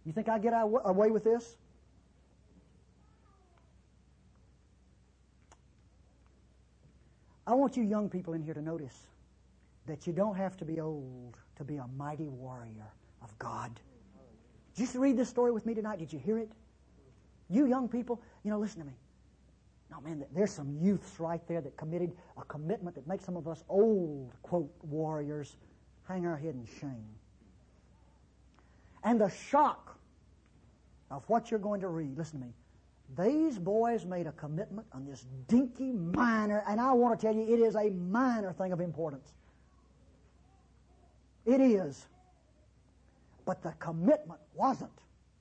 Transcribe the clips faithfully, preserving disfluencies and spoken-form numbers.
You think I get away with this? I want you young people in here to notice that you don't have to be old to be a mighty warrior of God. Did you read this story with me tonight? Did you hear it? You young people, you know, listen to me. No, man, there's some youths right there that committed a commitment that makes some of us old, quote, warriors hang our head in shame. And the shock of what you're going to read, listen to me. These boys made a commitment on this dinky minor, and I want to tell you, it is a minor thing of importance. It is. But the commitment wasn't.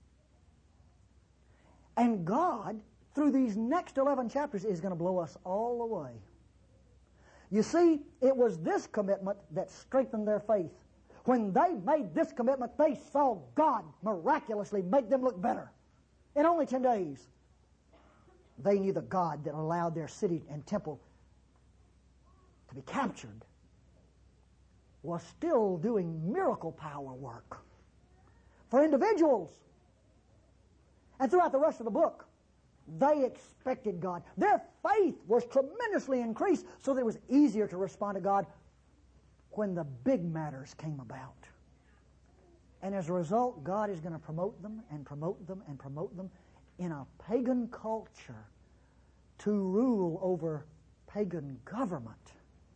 And God, through these next eleven chapters, is going to blow us all away. You see, it was this commitment that strengthened their faith. When they made this commitment, they saw God miraculously make them look better. In only ten days, they knew the God that allowed their city and temple to be captured was still doing miracle power work for individuals. And throughout the rest of the book, they expected God. Their faith was tremendously increased, so that it was easier to respond to God when the big matters came about. And as a result, God is going to promote them and promote them and promote them in a pagan culture to rule over pagan government.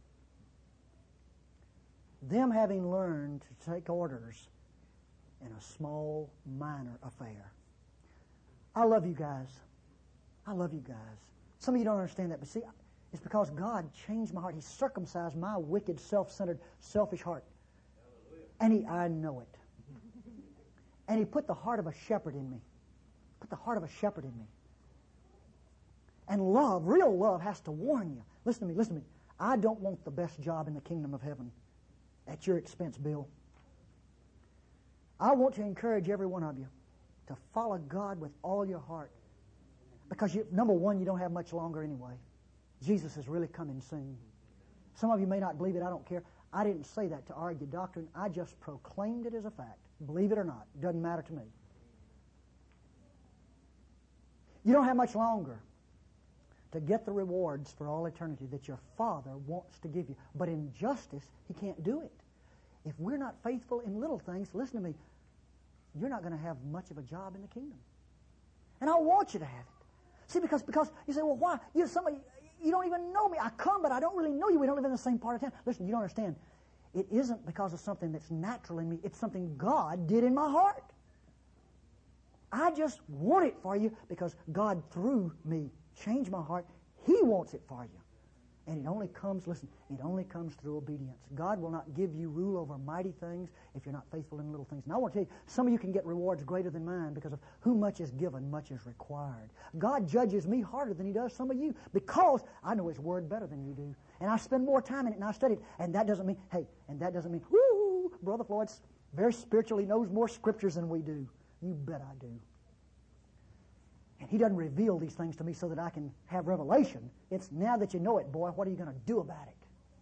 Them having learned to take orders in a small, minor affair. I love you guys. I love you guys. Some of you don't understand that, but see, it's because God changed my heart. He circumcised my wicked, self-centered, selfish heart. And He, I know it. And He put the heart of a shepherd in me. Put the heart of a shepherd in me. And love, real love, has to warn you. Listen to me, listen to me. I don't want the best job in the kingdom of heaven at your expense, Bill. I want to encourage every one of you to follow God with all your heart. Because, you, number one, you don't have much longer anyway. Jesus is really coming soon. Some of you may not believe it. I don't care. I didn't say that to argue doctrine. I just proclaimed it as a fact. Believe it or not. It doesn't matter to me. You don't have much longer to get the rewards for all eternity that your Father wants to give you. But in justice, He can't do it. If we're not faithful in little things, listen to me, you're not going to have much of a job in the kingdom. And I want you to have it. See, because because you say, well, why? You're somebody, you don't even know me. I come, but I don't really know you. We don't live in the same part of town. Listen, you don't understand. It isn't because of something that's natural in me. It's something God did in my heart. I just want it for you because God, through me, changed my heart. He wants it for you. And it only comes, listen, it only comes through obedience. God will not give you rule over mighty things if you're not faithful in little things. And I want to tell you, some of you can get rewards greater than mine because of who much is given, much is required. God judges me harder than He does some of you because I know His Word better than you do. And I spend more time in it and I study it. And that doesn't mean, hey, and that doesn't mean, woo, Brother Floyd's very spiritually knows more scriptures than we do. You bet I do. And He doesn't reveal these things to me so that I can have revelation. It's now that you know it, boy, what are you going to do about it?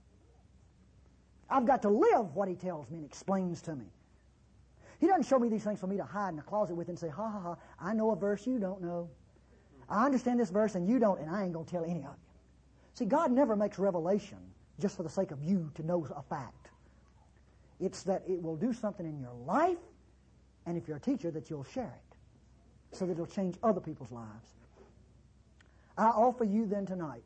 I've got to live what He tells me and explains to me. He doesn't show me these things for me to hide in a closet with and say, ha, ha, ha, I know a verse you don't know. I understand this verse and you don't, and I ain't going to tell any of you. See, God never makes revelation just for the sake of you to know a fact. It's that it will do something in your life, and if you're a teacher, that you'll share it, so that it'll change other people's lives. I offer you then tonight,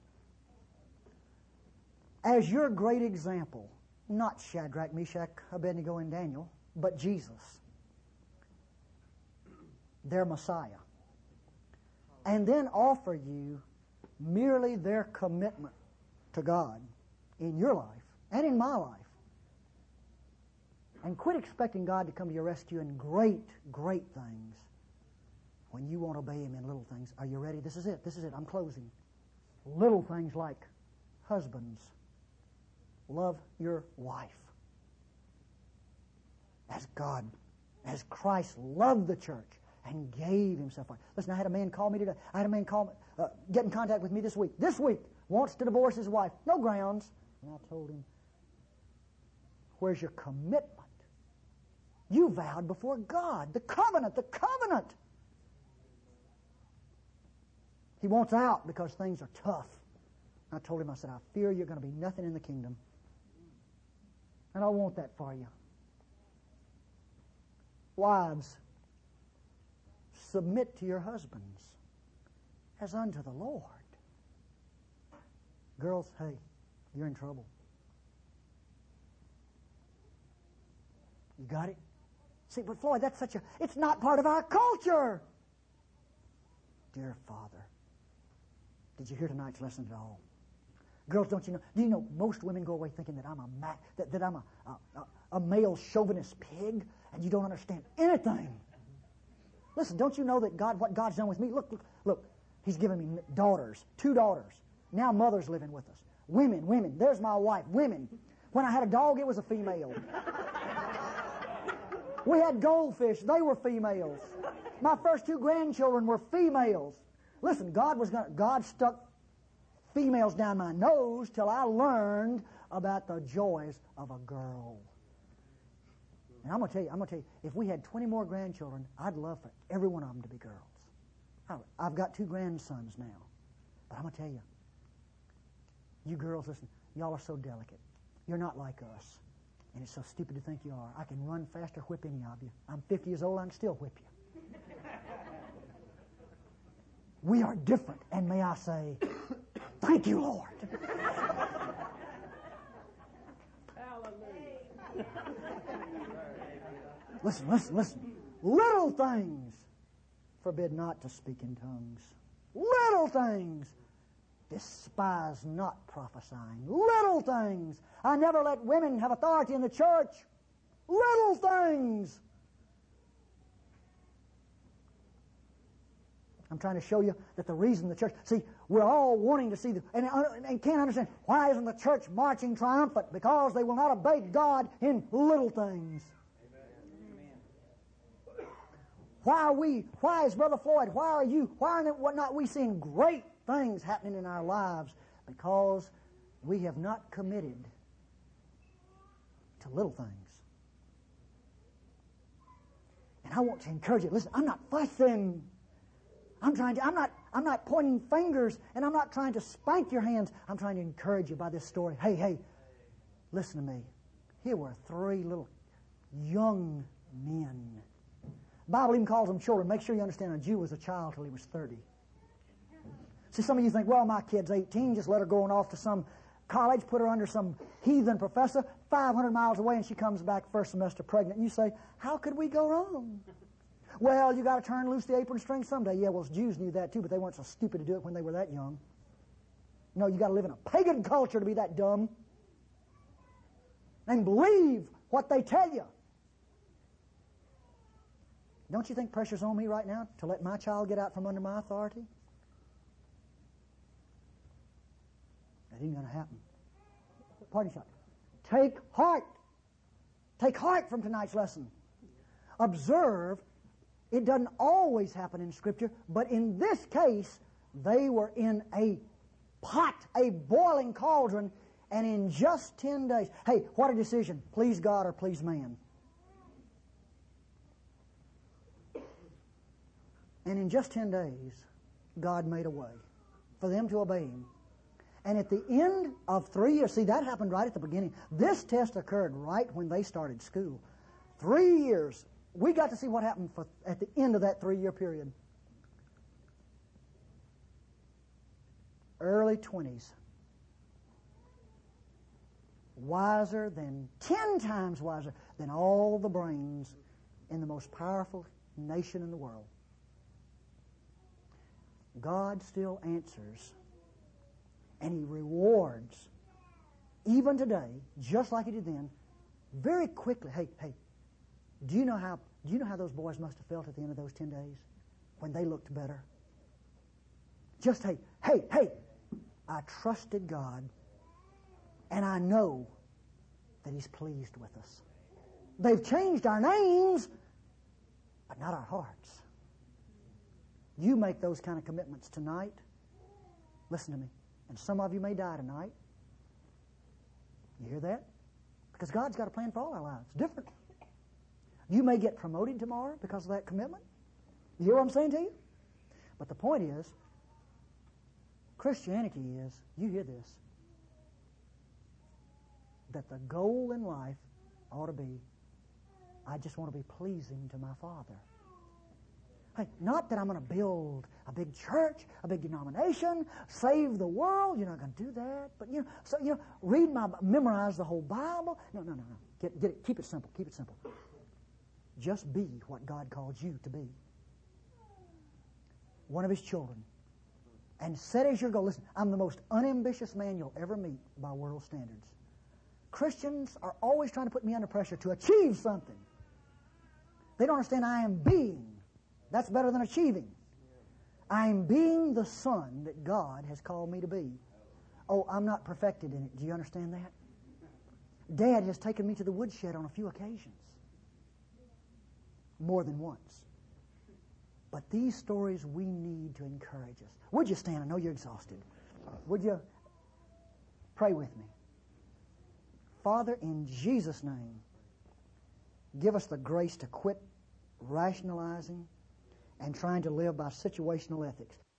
as your great example, not Shadrach, Meshach, Abednego, and Daniel, but Jesus, their Messiah. And then offer you merely their commitment to God in your life and in my life. And quit expecting God to come to your rescue in great, great things when you won't obey Him in little things. Are you ready? This is it. This is it. I'm closing. Little things like, husbands, love your wife as God, as Christ loved the church and gave Himself for it. Listen, I had a man call me today. I had a man call me, uh, get in contact with me this week. This week, wants to divorce his wife. No grounds. And I told him, where's your commitment? You vowed before God. The covenant, the covenant. He wants out because things are tough. I told him, I said, I fear you're going to be nothing in the kingdom. And I want that for you. Wives, submit to your husbands as unto the Lord. Girls, hey, you're in trouble. You got it? See, but Floyd, that's such a, it's not part of our culture. Dear Father, did you hear tonight's lesson at all? Girls, don't you know, do you know most women go away thinking that I'm a ma- that, that I'm a, a, a male chauvinist pig, and you don't understand anything. Listen, don't you know that God, what God's done with me? Look, look, look, He's given me daughters, two daughters. Now mother's living with us. Women, women, there's my wife, women. When I had a dog, it was a female. We had goldfish, they were females. My first two grandchildren were females. Listen, God was going God stuck females down my nose till I learned about the joys of a girl. And I'm going to tell you, I'm going to tell you, if we had twenty more grandchildren, I'd love for every one of them to be girls. I've got two grandsons now. But I'm going to tell you, you girls, listen, y'all are so delicate. You're not like us. And it's so stupid to think you are. I can run fast or whip any of you. I'm fifty years old, I can still whip you. We are different. And may I say, thank you, Lord. Hallelujah. Listen, listen, listen. Little things forbid not to speak in tongues. Little things despise not prophesying. Little things. I never let women have authority in the church. Little things. I'm trying to show you that the reason the church, see, we're all wanting to see, the, and, and can't understand, why isn't the church marching triumphant? Because they will not obey God in little things. Amen. Why are we, why is Brother Floyd, why are you, why are not we seeing great things happening in our lives? Because we have not committed to little things. And I want to encourage you, listen, I'm not fussing. I'm trying to, I'm not, I'm not pointing fingers, and I'm not trying to spank your hands. I'm trying to encourage you by this story. Hey, hey, listen to me. Here were three little young men. The Bible even calls them children. Make sure you understand a Jew was a child till he was thirty. See, some of you think, well, my kid's eighteen, just let her go on off to some college, put her under some heathen professor five hundred miles away, and she comes back first semester pregnant. And you say, how could we go wrong? Well, you got to turn loose the apron string someday. Yeah, well, Jews knew that too, but they weren't so stupid to do it when they were that young. No, you got to live in a pagan culture to be that dumb. And believe what they tell you. Don't you think pressure's on me right now to let my child get out from under my authority? That ain't going to happen. Party shot. Take heart. Take heart from tonight's lesson. Observe. It doesn't always happen in Scripture, but in this case, they were in a pot, a boiling cauldron, and in just ten days, hey, what a decision, please God or please man. And in just ten days, God made a way for them to obey Him. And at the end of three years, see, that happened right at the beginning. This test occurred right when they started school. Three years. We got to see what happened for, at the end of that three-year period. Early twenties. Wiser than, ten times wiser than all the brains in the most powerful nation in the world. God still answers, and He rewards, even today, just like He did then, very quickly. Hey, hey, do you know how do you know how those boys must have felt at the end of those ten days? When they looked better? Just, hey, hey, hey, I trusted God, and I know that He's pleased with us. They've changed our names, but not our hearts. You make those kind of commitments tonight. Listen to me. And some of you may die tonight. You hear that? Because God's got a plan for all our lives. Different. You may get promoted tomorrow because of that commitment. You hear what I'm saying to you? But the point is, Christianity is, you hear this, that the goal in life ought to be, I just want to be pleasing to my Father. Hey, not that I'm going to build a big church, a big denomination, save the world. You're not going to do that. But, you know, so, you know, read my, memorize the whole Bible. No, no, no, no. Get, get it. Keep it simple. Keep it simple. Just be what God called you to be. One of His children. And set as your goal. Listen, I'm the most unambitious man you'll ever meet by world standards. Christians are always trying to put me under pressure to achieve something. They don't understand I am being. That's better than achieving. I am being the son that God has called me to be. Oh, I'm not perfected in it. Do you understand that? Dad has taken me to the woodshed on a few occasions. More than once. But these stories we need to encourage us. Would you stand? I know you're exhausted. Would you pray with me? Father, in Jesus' name, give us the grace to quit rationalizing and trying to live by situational ethics.